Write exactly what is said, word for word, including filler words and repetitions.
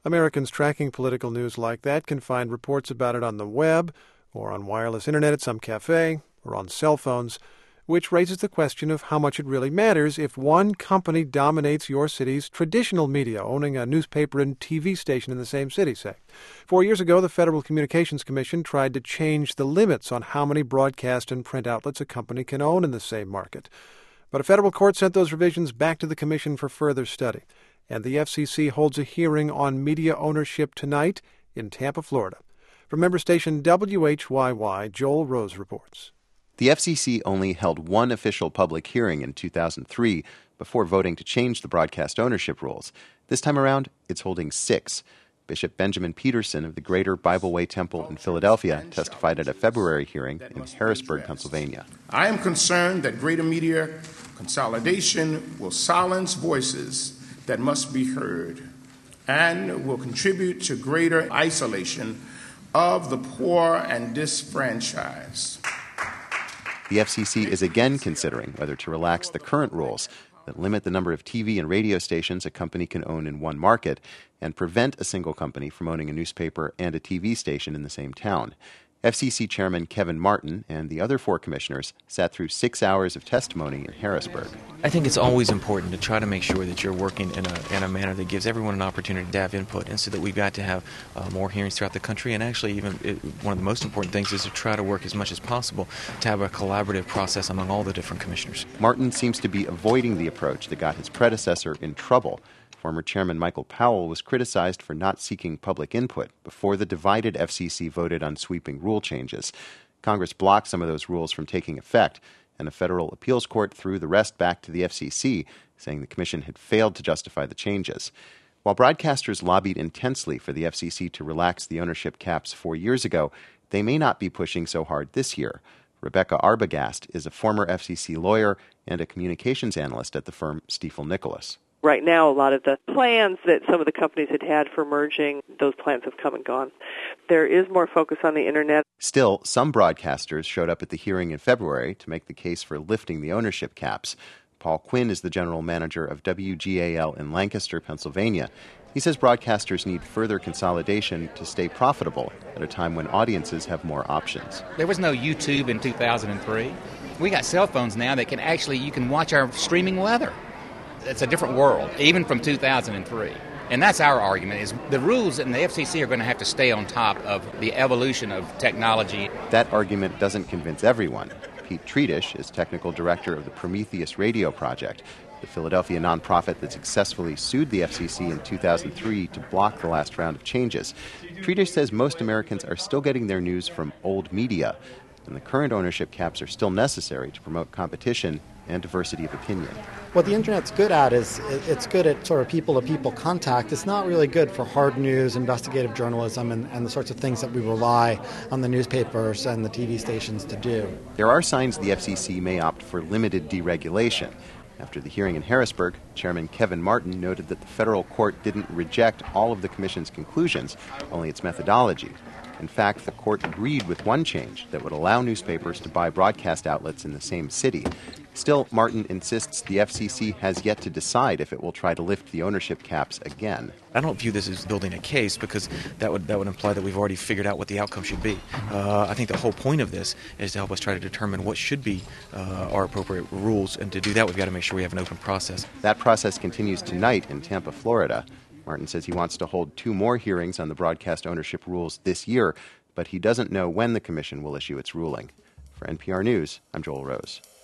Americans tracking political news like that can find reports about it on the web or on wireless internet at some cafe or on cell phones, which raises the question of how much it really matters if one company dominates your city's traditional media, owning a newspaper and T V station in the same city, say. Four years ago, the Federal Communications Commission tried to change the limits on how many broadcast and print outlets a company can own in the same market. But a federal court sent those revisions back to the commission for further study. And the F C C holds a hearing on media ownership tonight in Tampa, Florida. From member station W H Y Y, Joel Rose reports. The F C C only held one official public hearing in two thousand three before voting to change the broadcast ownership rules. This time around, it's holding six. Bishop Benjamin Peterson of the Greater Bible Way Temple in Philadelphia testified at a February hearing in Harrisburg, Pennsylvania. I am concerned that greater media consolidation will silence voices that must be heard and will contribute to greater isolation of the poor and disfranchised. The F C C is again considering whether to relax the current rules that limit the number of T V and radio stations a company can own in one market and prevent a single company from owning a newspaper and a T V station in the same town. F C C Chairman Kevin Martin and the other four commissioners sat through six hours of testimony in Harrisburg. I think it's always important to try to make sure that you're working in a in a manner that gives everyone an opportunity to have input, and so that we've got to have uh, more hearings throughout the country. And actually, even it, one of the most important things is to try to work as much as possible to have a collaborative process among all the different commissioners. Martin seems to be avoiding the approach that got his predecessor in trouble. Former Chairman Michael Powell was criticized for not seeking public input before the divided F C C voted on sweeping rule changes. Congress blocked some of those rules from taking effect, and a federal appeals court threw the rest back to the F C C, saying the commission had failed to justify the changes. While broadcasters lobbied intensely for the F C C to relax the ownership caps four years ago, they may not be pushing so hard this year. Rebecca Arbogast is a former F C C lawyer and a communications analyst at the firm Stifel Nicolaus. Right now, a lot of the plans that some of the companies had had for merging, those plans have come and gone. There is more focus on the Internet. Still, some broadcasters showed up at the hearing in February to make the case for lifting the ownership caps. Paul Quinn is the general manager of W G A L in Lancaster, Pennsylvania. He says broadcasters need further consolidation to stay profitable at a time when audiences have more options. There was no YouTube in two thousand three. We got cell phones now that can actually, you can watch our streaming weather. It's a different world, even from two thousand three. And that's our argument, is the rules in the F C C are going to have to stay on top of the evolution of technology. That argument doesn't convince everyone. Pete Treatish is technical director of the Prometheus Radio Project, the Philadelphia nonprofit that successfully sued the F C C in two thousand three to block the last round of changes. Treatish says most Americans are still getting their news from old media, and the current ownership caps are still necessary to promote competition and diversity of opinion. What the Internet's good at is it's good at sort of people-to-people contact. It's not really good for hard news, investigative journalism, and, and the sorts of things that we rely on the newspapers and the T V stations to do. There are signs the F C C may opt for limited deregulation. After the hearing in Harrisburg, Chairman Kevin Martin noted that the federal court didn't reject all of the commission's conclusions, only its methodology. In fact, the court agreed with one change that would allow newspapers to buy broadcast outlets in the same city. Still, Martin insists the F C C has yet to decide if it will try to lift the ownership caps again. I don't view this as building a case, because that would that would imply that we've already figured out what the outcome should be. Uh, I think the whole point of this is to help us try to determine what should be uh, our appropriate rules, and to do that we've got to make sure we have an open process. That process continues tonight in Tampa, Florida. Martin says he wants to hold two more hearings on the broadcast ownership rules this year, but he doesn't know when the commission will issue its ruling. For N P R News, I'm Joel Rose.